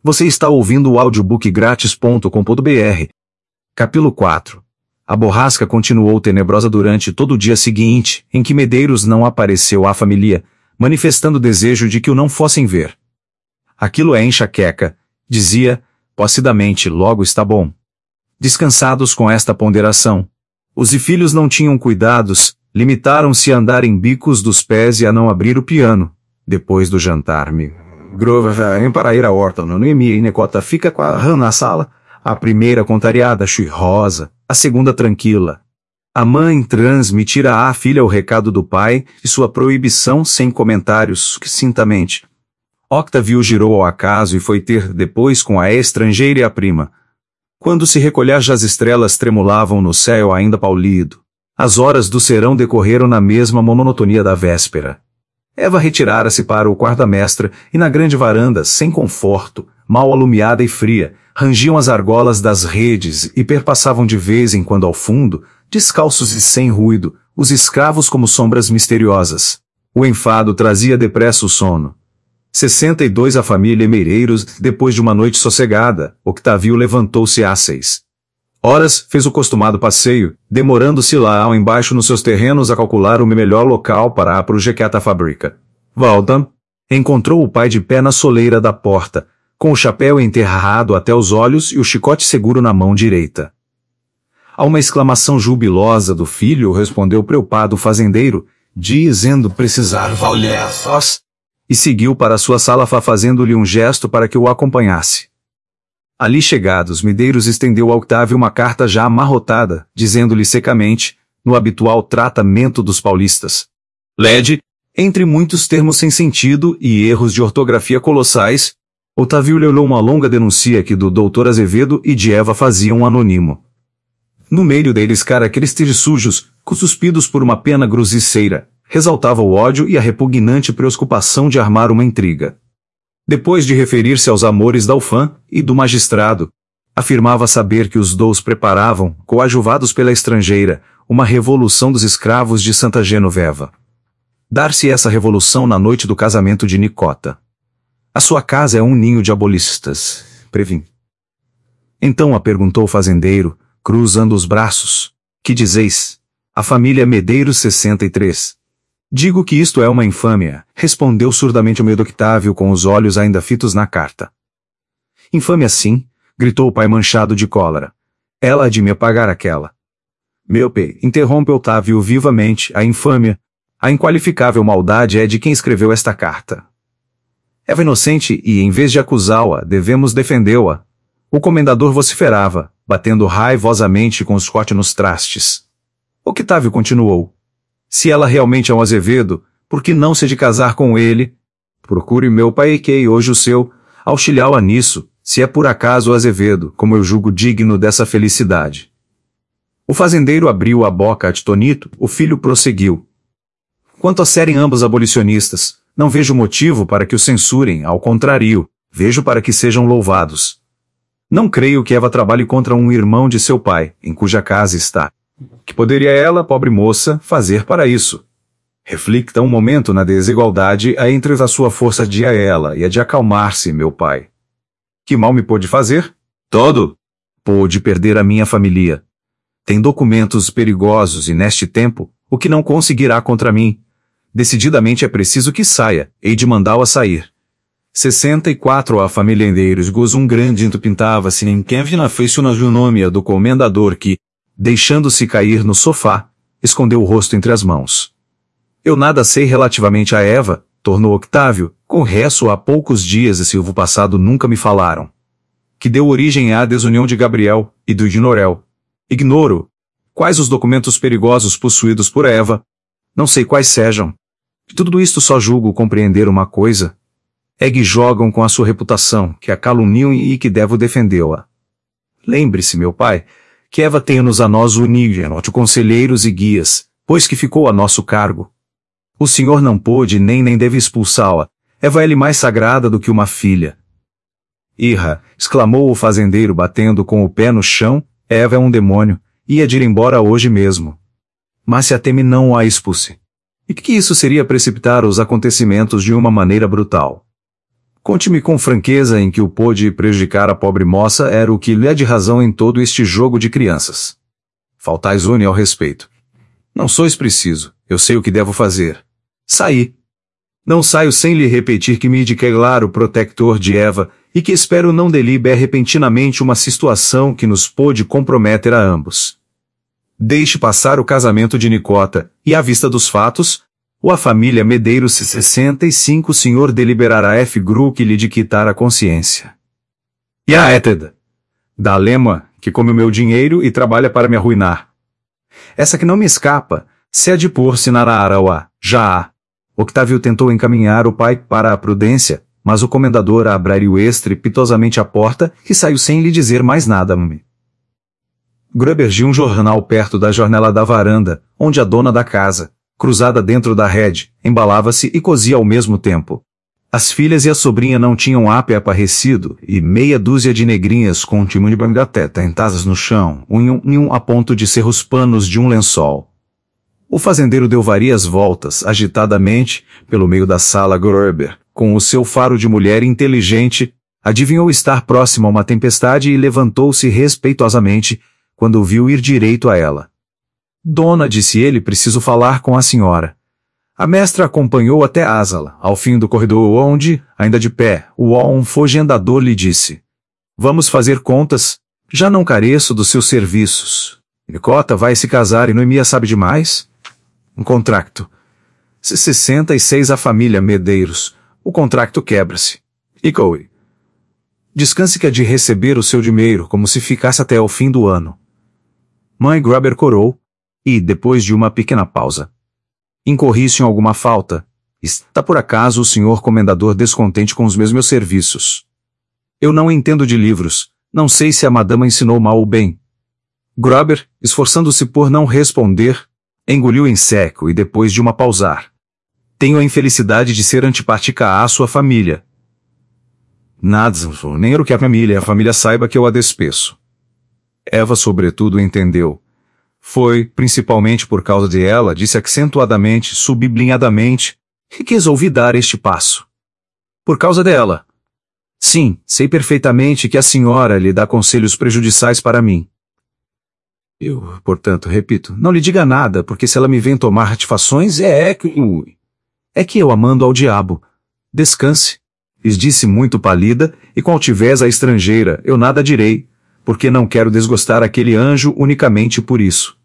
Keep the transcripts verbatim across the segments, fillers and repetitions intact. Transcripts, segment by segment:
Você está ouvindo o audiobook grátis ponto com ponto br. Capítulo quatro. A borrasca continuou tenebrosa durante todo o dia seguinte, em que Medeiros não apareceu à família, manifestando o desejo de que o não fossem ver. Aquilo é enxaqueca, dizia, placidamente, logo está bom. Descansados com esta ponderação, os filhos não tinham cuidados, limitaram-se a andar em bicos dos pés e a não abrir o piano. Depois do jantar, me Grover para ir à horta, no Noemi e Necota fica com a rã na sala. A primeira contrariada, chuirrosa, a segunda tranquila. A mãe transmitirá à filha o recado do pai e sua proibição sem comentários, sucintamente. Octavio girou ao acaso e foi ter depois com a estrangeira e a prima. Quando se recolher já as estrelas tremulavam no céu ainda paulido. As horas do serão decorreram na mesma monotonia da véspera. Eva retirara-se para o quarto da mestra, e na grande varanda, sem conforto, mal alumiada e fria, rangiam as argolas das redes e perpassavam de vez em quando ao fundo, descalços e sem ruído, os escravos como sombras misteriosas. O enfado trazia depressa o sono. Sessenta e dois a família Medeiros, depois de uma noite sossegada, Octavio levantou-se às seis horas, fez o costumado passeio, demorando-se lá ao embaixo nos seus terrenos a calcular o melhor local para a projetada fábrica. Volta. Encontrou o pai de pé na soleira da porta, com o chapéu enterrado até os olhos e o chicote seguro na mão direita. A uma exclamação jubilosa do filho respondeu preocupado o fazendeiro, dizendo precisar valher sós, e seguiu para sua sala fazendo-lhe um gesto para que o acompanhasse. Ali chegados, Medeiros estendeu a Octávio uma carta já amarrotada, dizendo-lhe secamente, no habitual tratamento dos paulistas. Lede, entre muitos termos sem sentido e erros de ortografia colossais, Octávio lhe olhou uma longa denúncia que do doutor Azevedo e de Eva fazia um anônimo. No meio deles caracteres sujos, cuspidos por uma pena grosseira, ressaltava o ódio e a repugnante preocupação de armar uma intriga. Depois de referir-se aos amores da ufã e do magistrado, afirmava saber que os dois preparavam, coadjuvados pela estrangeira, uma revolução dos escravos de Santa Genoveva. Dar-se essa revolução na noite do casamento de Nicota. A sua casa é um ninho de abolistas, previm. Então a perguntou o fazendeiro, cruzando os braços. Que dizeis? A família Medeiros sessenta e três. Digo que isto é uma infâmia, respondeu surdamente o medo Octávio com os olhos ainda fitos na carta. Infâmia sim, gritou o pai manchado de cólera. Ela há de me apagar aquela. Meu pai, interrompe Octávio vivamente, a infâmia, a inqualificável maldade é de quem escreveu esta carta. Eva inocente e, em vez de acusá-la, devemos defendê-la. O comendador vociferava, batendo raivosamente com os cortes nos trastes. Octávio continuou. Se ela realmente é um Azevedo, por que não se de casar com ele? Procure meu pai que hoje o seu, auxiliá-la nisso, se é por acaso o Azevedo, como eu julgo digno dessa felicidade. O fazendeiro abriu a boca atonito, o filho prosseguiu. Quanto a serem ambos abolicionistas, não vejo motivo para que os censurem, ao contrário, vejo para que sejam louvados. Não creio que Eva trabalhe contra um irmão de seu pai, em cuja casa está. Que poderia ela, pobre moça, fazer para isso? Reflicta um momento na desigualdade a entre a sua força de a ela e a de acalmar-se, meu pai. Que mal me pôde fazer? Todo. Pôde perder a minha família. Tem documentos perigosos e, neste tempo, o que não conseguirá contra mim. Decididamente é preciso que saia, hei de mandá-o a sair. Sessenta e quatro A família Medeiros goza um grande pintava-se em Kevin fez na junômia do comendador que, deixando-se cair no sofá, escondeu o rosto entre as mãos. Eu nada sei relativamente a Eva, tornou Octávio, com resto há poucos dias e silvo passado nunca me falaram. Que deu origem à desunião de Gabriel e do Ignorel. Ignoro. Quais os documentos perigosos possuídos por Eva? Não sei quais sejam. De tudo isto só julgo compreender uma coisa. É que jogam com a sua reputação, que a caluniam e que devo defendê-la. Lembre-se, meu pai, que Eva tenha-nos a nós unido, conselheiros e guias, pois que ficou a nosso cargo. O senhor não pôde nem nem deve expulsá-la. Eva é-lhe mais sagrada do que uma filha. Irra, exclamou o fazendeiro batendo com o pé no chão, Eva é um demônio, ia de ir embora hoje mesmo. Mas se a teme não a expulse. E que isso seria precipitar os acontecimentos de uma maneira brutal. Conte-me com franqueza em que o pôde prejudicar a pobre moça era o que lhe é de razão em todo este jogo de crianças. Faltais une ao respeito. Não sois preciso, eu sei o que devo fazer. Saí. Não saio sem lhe repetir que me declaro protector de Eva e que espero não delibe repentinamente uma situação que nos pôde comprometer a ambos. Deixe passar o casamento de Nicota, e à vista dos fatos, ou a família Medeiros sessenta e cinco o senhor deliberará F. Gru que lhe de quitar a consciência. E a Eted, da Lema, que come o meu dinheiro e trabalha para me arruinar. Essa que não me escapa, se é de pôr-se na Arauá, já há. Octávio tentou encaminhar o pai para a prudência, mas o comendador abriu estrepitosamente a porta e saiu sem lhe dizer mais nada. Gruber viu um jornal perto da janela da varanda, onde a dona da casa, cruzada dentro da rede, embalava-se e cosia ao mesmo tempo. As filhas e a sobrinha não tinham ápia aparecido, e meia dúzia de negrinhas com um timão de bangateta entadas no chão, unham um a ponto de ser os panos de um lençol. O fazendeiro deu várias voltas, agitadamente, pelo meio da sala Gruber, com o seu faro de mulher inteligente, adivinhou estar próximo a uma tempestade e levantou-se respeitosamente, quando viu ir direito a ela. Dona, disse ele, preciso falar com a senhora. A mestra acompanhou até a sala, ao fim do corredor onde, ainda de pé, o um fogendador lhe disse: Vamos fazer contas, já não careço dos seus serviços. Nicota vai se casar e Noemia sabe demais? Um contracto. Se sessenta e seis a família Medeiros, o contracto quebra-se. E Coe. Descanse que há de receber o seu dinheiro como se ficasse até o fim do ano. Mãe Gruber corou, e, depois de uma pequena pausa, incorri-se em alguma falta. Está por acaso o senhor comendador descontente com os meus, meus serviços? Eu não entendo de livros, não sei se a madama ensinou mal ou bem. Gruber, esforçando-se por não responder, engoliu em seco e depois de uma pausar. Tenho a infelicidade de ser antipática à sua família. Nada, nem era o que a família, a família saiba que eu a despeço. Eva sobretudo entendeu. Foi, principalmente por causa de ela, disse acentuadamente, sublinhadamente, que resolvi dar este passo. Por causa dela. Sim, sei perfeitamente que a senhora lhe dá conselhos prejudiciais para mim. Eu, portanto, repito, não lhe diga nada, porque se ela me vem tomar ratificações, é, é que... É que eu a mando ao diabo. Descanse. Lhes disse muito pálida, e com altivez a estrangeira, eu nada direi, porque não quero desgostar aquele anjo unicamente por isso.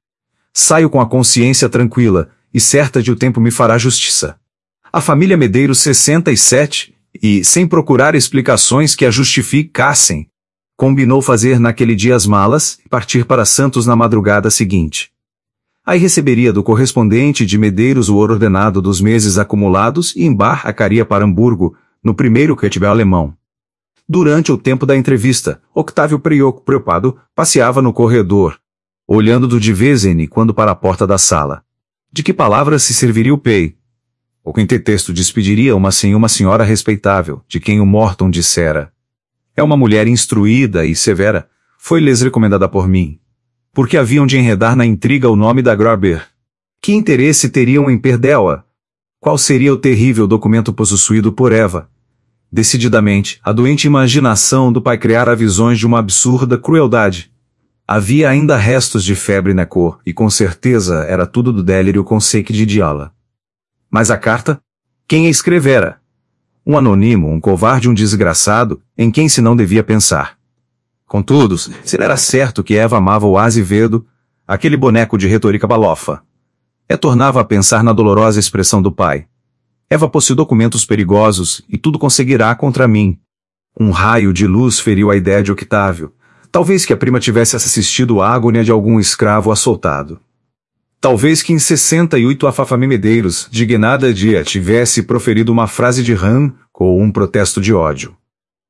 Saio com a consciência tranquila, e certa de o tempo me fará justiça. A família Medeiros sessenta e sete, e, sem procurar explicações que a justificassem, combinou fazer naquele dia as malas e partir para Santos na madrugada seguinte. Aí receberia do correspondente de Medeiros o ordenado dos meses acumulados e embarcaria para Hamburgo, no primeiro que tiver alemão. Durante o tempo da entrevista, Octávio preocupado passeava no corredor, olhando do de vez em quando para a porta da sala. De que palavras se serviria o Pei? O quintetexto despediria uma sem uma senhora respeitável, de quem o Morton dissera: é uma mulher instruída e severa, foi-lhes recomendada por mim. Porque haviam de enredar na intriga o nome da Gruber. Que interesse teriam em perdê-la? Qual seria o terrível documento possuído por Eva? Decididamente, a doente imaginação do pai criara visões de uma absurda crueldade. Havia ainda restos de febre na cor, e com certeza era tudo do délírio com seque de Diala. Mas a carta? Quem a escrevera? Um anônimo, um covarde, um desgraçado, em quem se não devia pensar. Contudo, se era certo que Eva amava o Azevedo, aquele boneco de retórica balofa, é tornava a pensar na dolorosa expressão do pai. Eva possui documentos perigosos, e tudo conseguirá contra mim. Um raio de luz feriu a ideia de Octávio. Talvez que a prima tivesse assistido à agonia de algum escravo assoltado. Talvez que em sessenta e oito a Fafami Medeiros, dignada dia, tivesse proferido uma frase de rã, ou um protesto de ódio.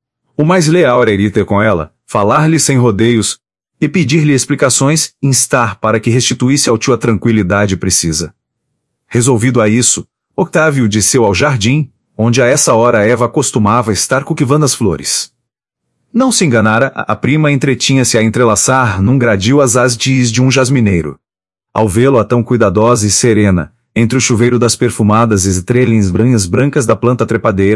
O mais leal era ir ter com ela, falar-lhe sem rodeios, e pedir-lhe explicações, instar para que restituísse ao tio a tranquilidade precisa. Resolvido a isso, Octávio desceu ao jardim, onde a essa hora Eva costumava estar cultivando as flores. Não se enganara, a prima entretinha-se a entrelaçar num gradil as hastes de um jasmineiro. Ao vê-lo a tão cuidadosa e serena, entre o chuveiro das perfumadas estrelas branhas brancas da planta trepadeira,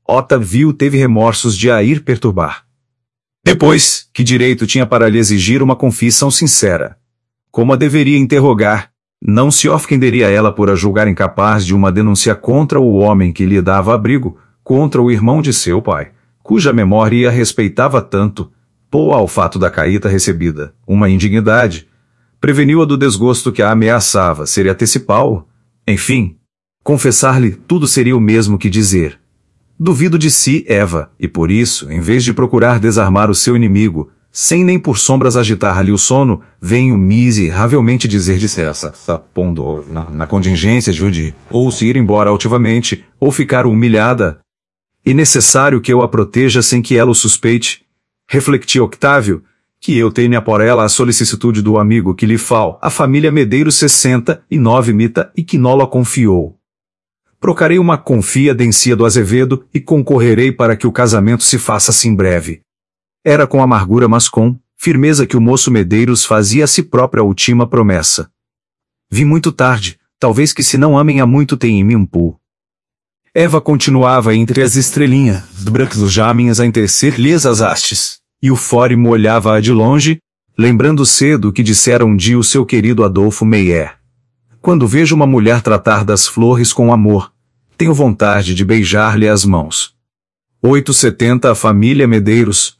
Otávio teve remorsos de a ir perturbar. Depois, que direito tinha para lhe exigir uma confissão sincera? Como a deveria interrogar? Não se ofenderia ela por a julgar incapaz de uma denúncia contra o homem que lhe dava abrigo, contra o irmão de seu pai, cuja memória a respeitava tanto, pô ao fato da caíta recebida, uma indignidade, preveniu-a do desgosto que a ameaçava, seria antecipá-o? Enfim, confessar-lhe tudo seria o mesmo que dizer: duvido de si, Eva, e por isso, em vez de procurar desarmar o seu inimigo, sem nem por sombras agitar-lhe o sono, venho miseravelmente dizer de cessa, pondo na, na contingência de Judy, ou se ir embora altivamente, ou ficar humilhada. É necessário que eu a proteja sem que ela o suspeite. Reflecti Octávio, que eu tenha por ela a solicitude do amigo que lhe fal, a família Medeiros sessenta e nove mita e que nolo a confiou. Procarei uma confia-dencia do Azevedo e concorrerei para que o casamento se faça assim breve. Era com amargura mas com firmeza que o moço Medeiros fazia a si própria a última promessa. Vi muito tarde, talvez que se não amem há muito tem em mim um pu. Eva continuava entre as estrelinhas brancas jaminhas a entecer-lhes as hastes, e o fórimo olhava-a de longe, lembrando cedo o que dissera um dia o seu querido Adolfo Meyer. Quando vejo uma mulher tratar das flores com amor, tenho vontade de beijar-lhe as mãos. oitocentos setenta A família Medeiros,